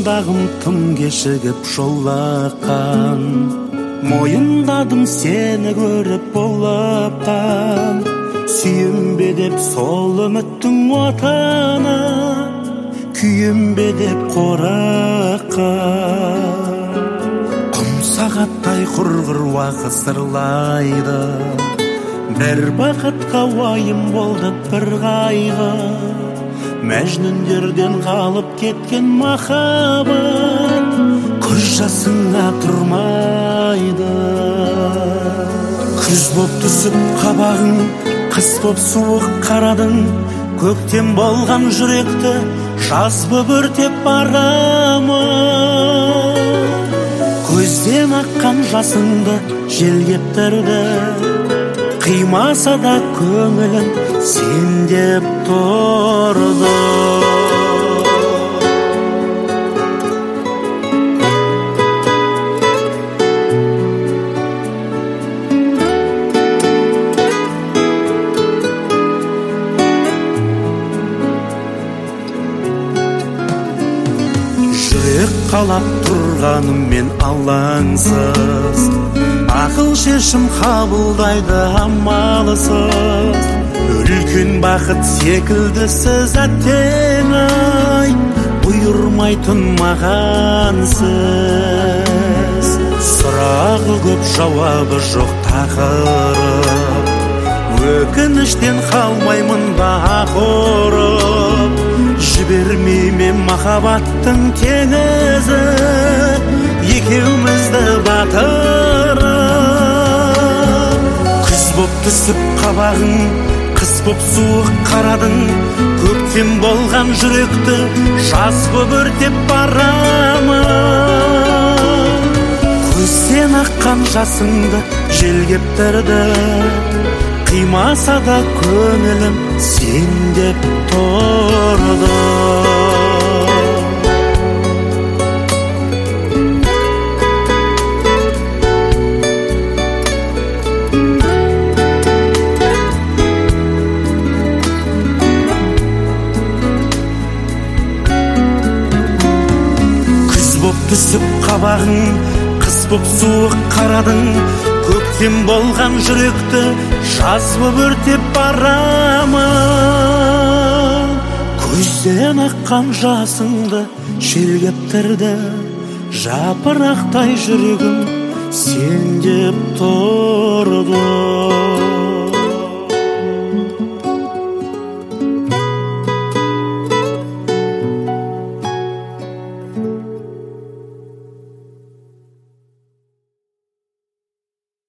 шундагым тым кешигип жоллаккан, моюндадым сени көрүп болоптан. Сүйүнбе деп сол үміттің отана, күйүнбе деп кораккан. Кум сагаттай кургур убакыт сырлайды, бир бакытка вайым болду бир кайгы. Мәжнүндерден калып кеткен махаббат көз жасыңа турмайды. Күз боп түсүп кабагың, кыз боп суук карадың. Көктем болган жүректі жаз боп өртеп барамы? Көзден аккан жасыңды жел кептірді, кыймаса да көңілің сен деп тұрды. Жүрек қалап тұрғаным мен алаңсыз, ақыл шешім қабылдайды амалсыз. Үлкен бақыт секілді сіз әттең ай, бұйырмайтын маған сіз. Сұрағы көп, жауабы жоқ тақырып, өкініштен қалмаймын ба ақырып. Жібермеймін махаббаттың теңізі, екеумізді батырып. Күз боп түсіп қабағың, қыз боп суық қарадың. Көктем болған жүректі жаз боп өртеп барамы? Көзден аққан жасыңды жел кептірді, қимаса да көңілім сен деп тұрды. Күз боп түсіп қабағың, қыз боп суық қарадың. Көктем болған жүректі жаз боп өртеп барамы? Көзден аққан жасыңды жел кептірді, жапырақтай жүрегім сен деп тұрды.